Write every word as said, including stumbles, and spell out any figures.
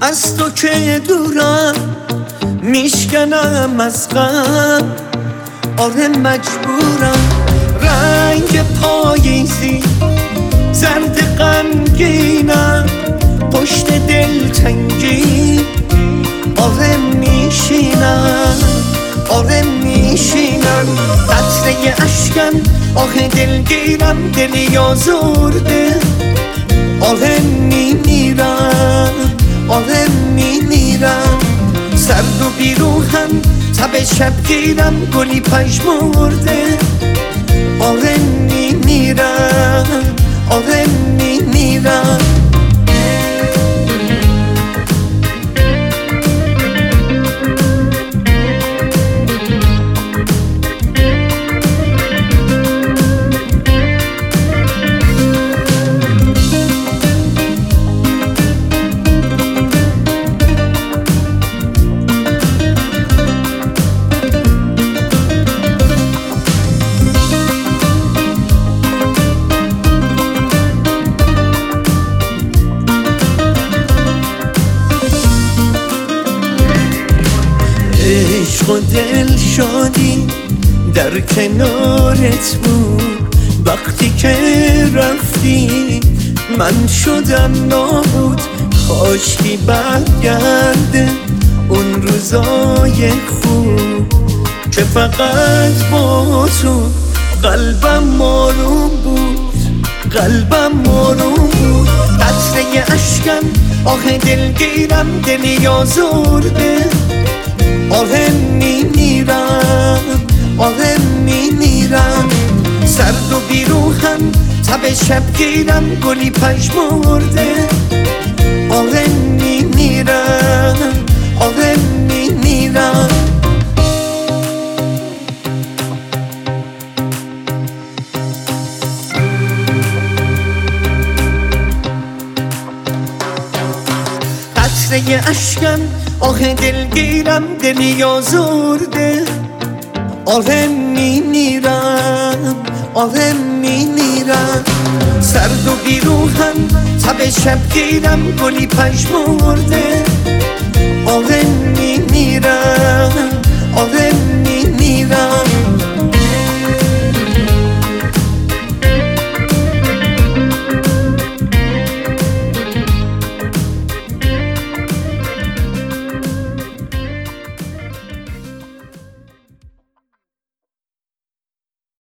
از تو که دورم میشکنم از غم، آره مجبورم. رنگ پاییزی زرد غمگینم، پشت دلتنگی آره میشینم، آره میشینم. قطره اشکم آه دلگیرم، دلی آزرده آره میمیرم، آره میمیرم. سرد و بیروحم تب شبگیرم، گلی پژمرده آره میمیرم، آره میمیرم. عشق و دل شادی در کنارت بود، وقتی که رفتی من شدم نابود. کاشکی برگرده اون روزای خوب که فقط با تو قلبم ماروم بود، قلبم ماروم بود. قطره اشکم آه دلگیرم، دلی آزرده آره میمیرم، آره میمیرم. سرد و بیروحم تب شبگیرم، گلی پژمرده آره میمیرم، آره میمیرم. قطره اشکم آه دلگیرم، دلی آزرده آره میمیرم، آره میمیرم. سرد و بیروحم تب شبگیرم، گلی پژمرده